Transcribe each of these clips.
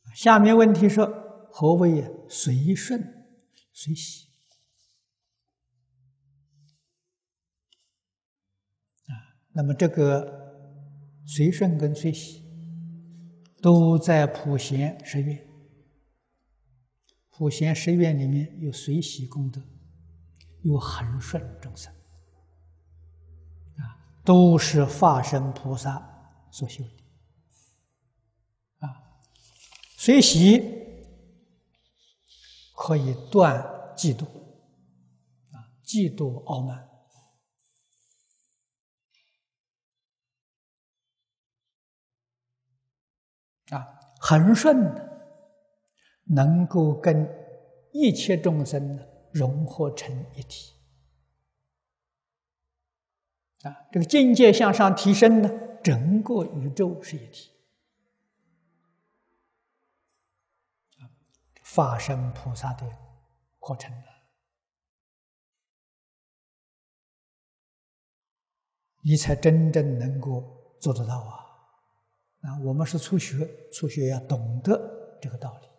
下面问题说，何谓随顺随喜？那么这个随顺跟随喜，都在普贤十愿。普贤十愿里面有随喜功德，有恒顺众生，都是化身菩萨所修的。随喜可以断嫉妒，嫉妒傲慢。恒顺能够跟一切众生融合成一体。这个境界向上提升呢，整个宇宙是一体。化身菩萨的过程你才真正能够做得到啊！我们是初学，初学要懂得这个道理，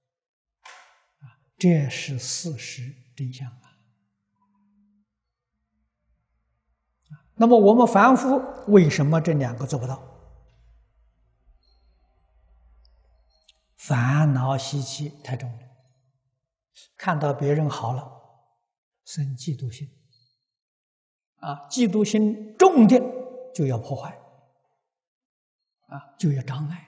这是事实真相啊。那么我们凡夫为什么这两个做不到？烦恼习气太重了，看到别人好了，生嫉妒心，嫉妒心重的就要破坏，就要障碍。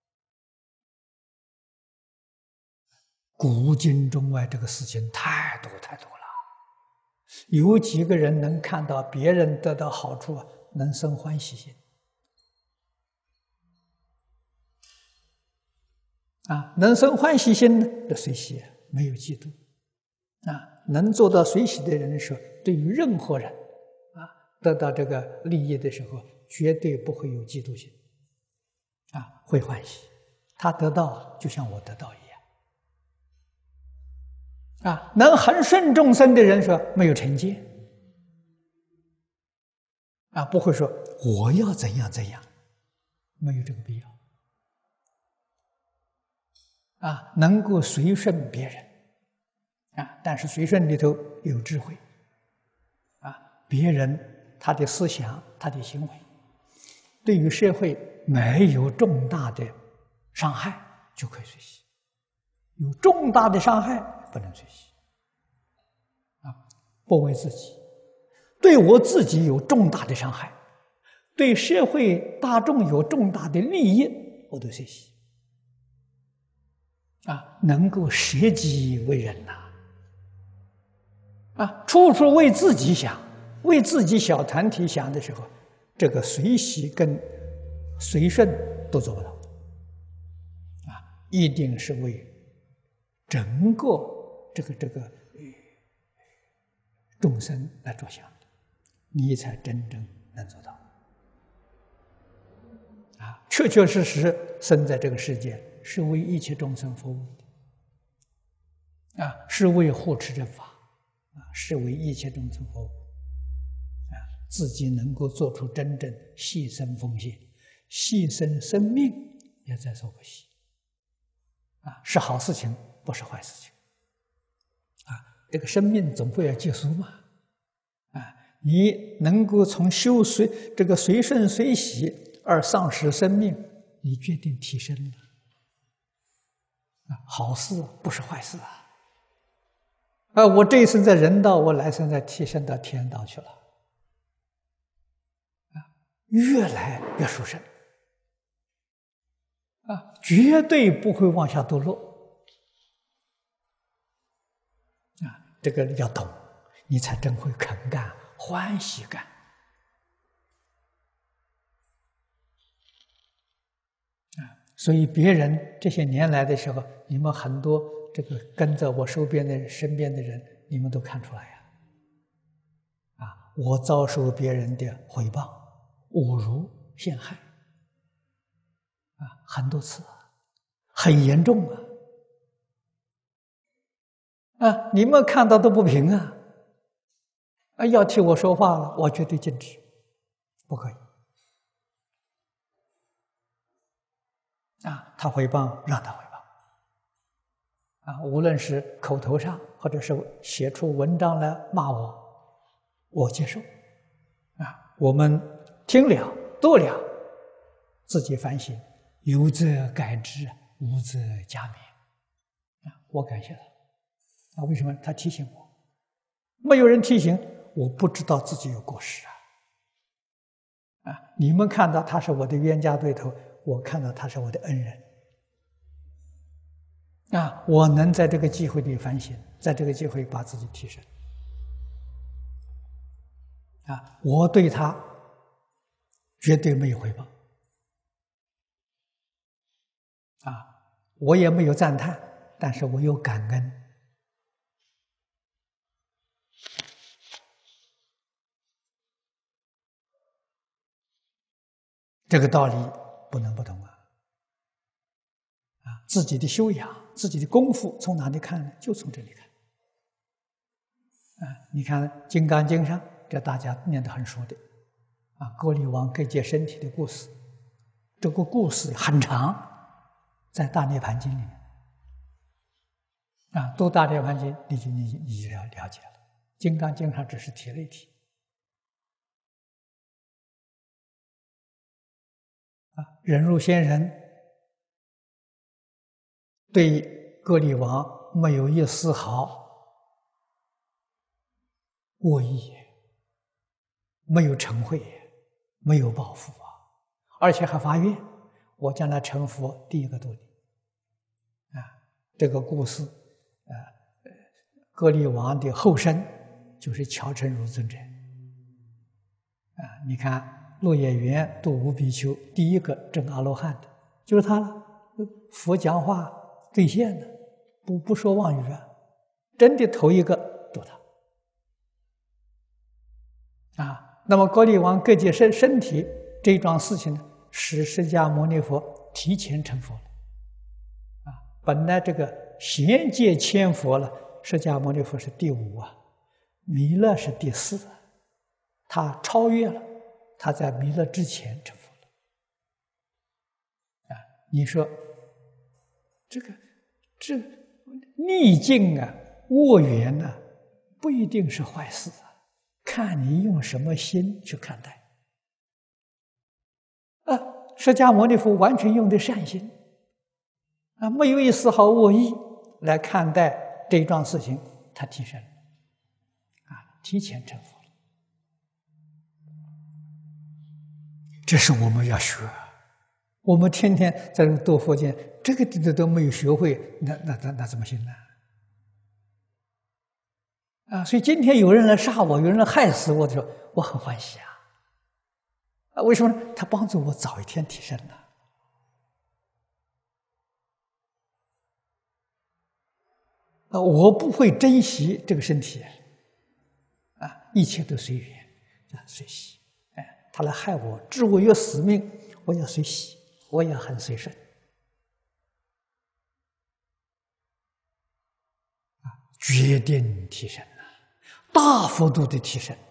古今中外这个事情太多太多了，有几个人能看到别人得到好处能生欢喜心？能生欢喜心呢，这随喜，没有嫉妒。能做到随喜的人说，对于任何人得到这个利益的时候，绝对不会有嫉妒心，会欢喜。他得到就像我得到一样。能恒顺众生的人说没有成见，不会说我要怎样怎样，没有这个必要。能够随顺别人，但是随顺里头有智慧，别人他的思想、他的行为，对于社会没有重大的伤害，就可以随喜；有重大的伤害，不能随喜。不为自己，对我自己有重大的伤害，对社会大众有重大的利益，我都随喜。能够舍己为人处处为自己想，为自己小团体想的时候，这个随喜跟随顺都做不到，一定是为整个这个众生来着想的，你才真正能做到。确确实实生在这个世界，是为一切众生服务的，是为护持正法，是为一切众生服务，自己能够做出真正牺牲奉献，牺牲生命也在所不惜，是好事情，不是坏事情。这个生命总会要结束嘛，你能够从修这个随顺随喜而丧失生命，你决定提升了。好事不是坏事我这一生在人道，我来生再提升到天道去了，越来越殊胜，绝对不会往下堕落。这个要懂，你才真会肯干，欢喜干。所以别人这些年来的时候，你们很多这个跟着我身边的人，你们都看出来我遭受别人的诽谤、侮辱、陷害很多次很严重你们看到都不平要替我说话了，我绝对禁止，不可以他诽谤让他诽谤， 无论是口头上或者是写出文章来骂我，我接受。我们听了做了，自己反省，有则改之，无则加勉。我感谢他。为什么？他提醒我，没有人提醒，我不知道自己有过失你们看到他是我的冤家对头，我看到他是我的恩人。我能在这个机会里反省，在这个机会把自己提升。我对他绝对没有回报。我也没有赞叹，但是我有感恩。这个道理不能不懂自己的修养，自己的功夫从哪里看呢？就从这里看。你看《金刚经》上，这大家念得很熟的歌利王割截身体的故事，这个故事很长，在《大涅盘经》里面读《大涅盘经》，你就了解了。《金刚经》上只是提了一提。忍辱仙人对割利王没有一丝毫恶意，没有嗔恚，没有报复而且还发愿，我将来成佛，第一个度你。这个故事，割利王的后身就是乔成如尊者。你看鹿野园度无比丘，第一个证阿罗汉的就是他了。佛讲话兑现的，不说妄语真的头一个度他。那么割利王割截身体这一桩事情呢，使释迦牟尼佛提前成佛了。本来这个贤界千佛了，释迦牟尼佛是第5弥勒是第4，他超越了，他在弥勒之前成佛了。你说这逆境恶缘不一定是坏事看你用什么心去看待。释迦牟尼佛完全用的善心没有一丝毫恶意来看待这一桩事情，他提升了提前成佛了。这是我们要学。我们天天在这读佛经，这个都没有学会，那怎么行呢？所以今天有人来杀我，有人来害死我的时候，我很欢喜为什么呢？他帮助我早一天提升我不会珍惜这个身体一切都随缘，随喜。他来害我，置我于死命，我要随喜，我也很随顺决定提升大幅度的提升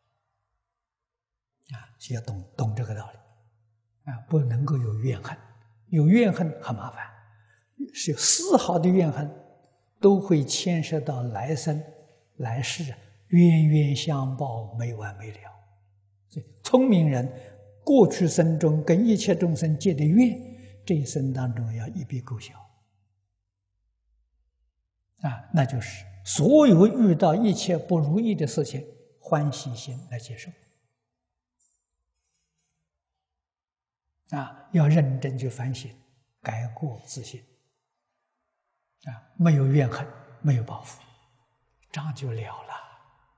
需要懂这个道理不能够有怨恨，有怨恨很麻烦，是有丝毫的怨恨都会牵涉到来生来世冤冤相报，没完没了。所以聪明人过去生中跟一切众生结的怨，这一生当中要一笔勾销那就是所有遇到一切不如意的事情，欢喜心来接受要认真去反省，改过自新没有怨恨，没有报复，这样就了了。